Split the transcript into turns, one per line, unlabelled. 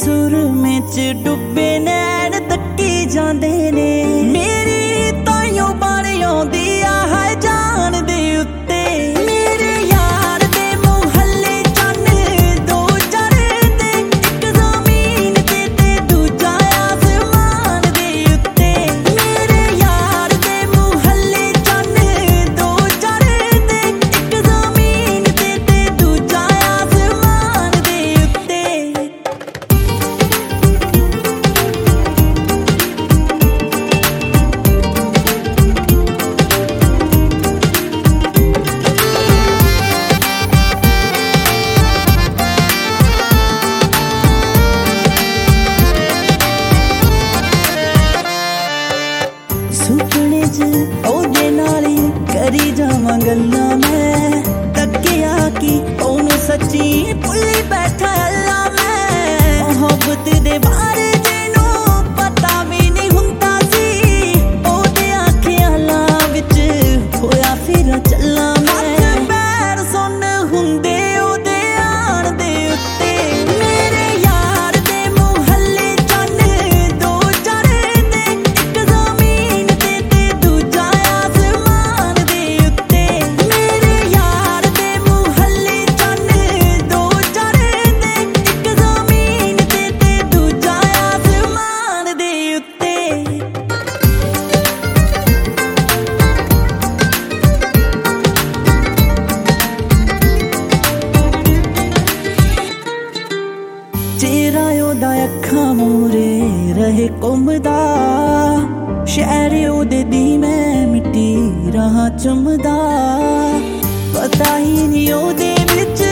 ਸੁਰਮੇ ਚ ਡੁੱਬੇ ਨੈਣ ਤੱਕੀ ਜਾਂਦੇ ਨੇ ਮੇਰੀ ਤਾਈਓ ਬਣ ਆਉਂਦੀ ਆ ਹੈ ਜਾਨ ਦੇ ਉੱਤੇ ਮੇਰੇ ਯਾਰ ਦੇ ਮੁਹੱਲੇ ਚੰਨ ਦੋ ਚੜ੍ਹਦੇ ਇੱਕ ਜ਼ਮੀਨ ਤੇ ਦੂਜਾ ਆਸਮਾਨ ਦੇ ਉੱਤੇ ਮੇਰੇ ਯਾਰ ਦੇ ਮੁਹੱਲੇ ਚੰਨ ਦੋ ਚੜ੍ਹਦੇ ਇੱਕ ਜ਼ਮੀਨ ਤੇ ਦੂਜਾ ਆਸਮਾਨ ਦੇ ਉੱਤੇ ਸੁਪਨੇ ਚ ਉਹਦੇ ਨਾਲ ਹੀ ਕਰੀ ਜਾਵਾਂ ਗੱਲਾਂ ਮੈਂ ਤੱਕਿਆ ਕਿ ਉਹਨੂੰ ਸੱਚੀ ਭੁੱਲੀ ਬੈਠਾ ਅੱਲਾ ਮੈਂ ਮੁਹੱਬਤ ਦੇ ਬਾਰੇ ਜਿਹਨੂੰ ਪਤਾ ਵੀ ਨਹੀਂ ਹੁੰਦਾ ਸੀ ਉਹਦੇ ਅੱਖਾਂ ਵਿੱਚ ਹੋਇਆ ਫਿਰ ਚੱਲਾਂ ਮੈਂ ਪੈਰ ਸੁਣ ਹੁੰਦੇ ਉਹਦੇ ਆਣ ਦੇ ਉੱਤੇ ਮੇਰੇ ਯਾਰ ਦੇ ਮੁਹੱਲੇ ਚੰਨ ਦੋ ਚੜ੍ਹਦੇ ਇੱਕ ਜ਼ਮੀਨ ਤੇ ਦੂਜਾ ਆਸਮਾਨ ਦੇ ਉੱਤੇ ਮੇਰੇ ਯਾਰ ਦੇ ਮੁਹੱਲੇ ਚੰਨ ਦੋ ਚੜ੍ਹਦੇ ਇੱਕ ਜ਼ਮੀਨ ਤੇ ਦੂਜਾ ਆਸਮਾਨ ਦੇ ਉੱਤੇ ਚਿਹਰਾ ਉਹਦਾ ਅੱਖਾਂ ਮੂਹਰੇ ਰਹੇ ਘੁੰਮਦਾ ਸ਼ਹਿਰ ਉਹਦੇ ਦੀ ਮੈਂ ਮਿੱਟੀ ਰਾਹ ਚੁੰਮਦਾ ਪਤਾ ਹੀ ਨਹੀਂ ਉਹਦੇ ਵਿੱਚ